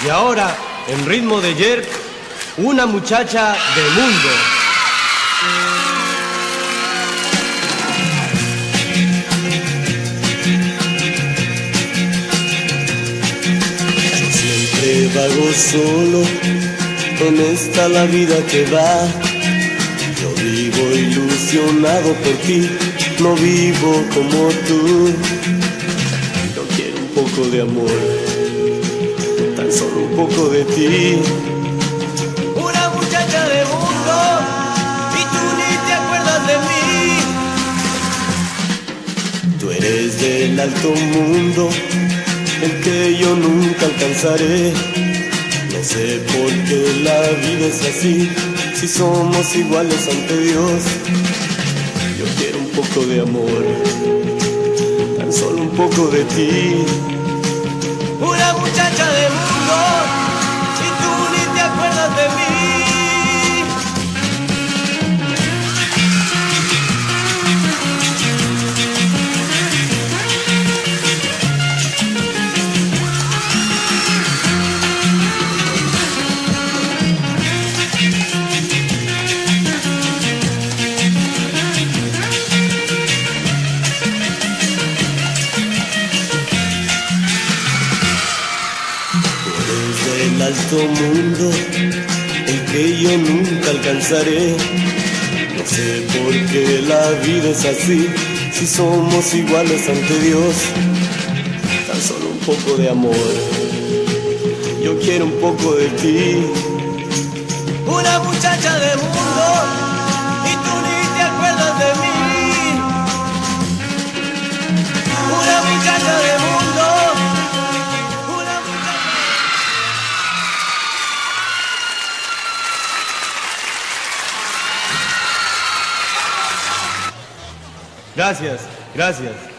Y ahora, en ritmo de jerk, una muchacha de mundo. Yo siempre vago solo, en esta la vida que va. Yo vivo ilusionado por ti, no vivo como tú. Yo quiero un poco de amor, tan solo un poco de ti. Una muchacha de mundo y tú ni te acuerdas de mí. Tú eres del alto mundo, el que yo nunca alcanzaré. No sé por qué la vida es así, si somos iguales ante Dios. Yo quiero un poco de amor, tan solo un poco de ti. Una muchacha de mundo y tú ni te acuerdas de mí. Del alto mundo, el que yo nunca alcanzaré. No sé por qué la vida es así, si somos iguales ante Dios. Tan solo un poco de amor, yo quiero un poco de ti. Una muchacha de mundo y tú ni te acuerdas de mí. Una muchacha de mundo. Gracias, gracias.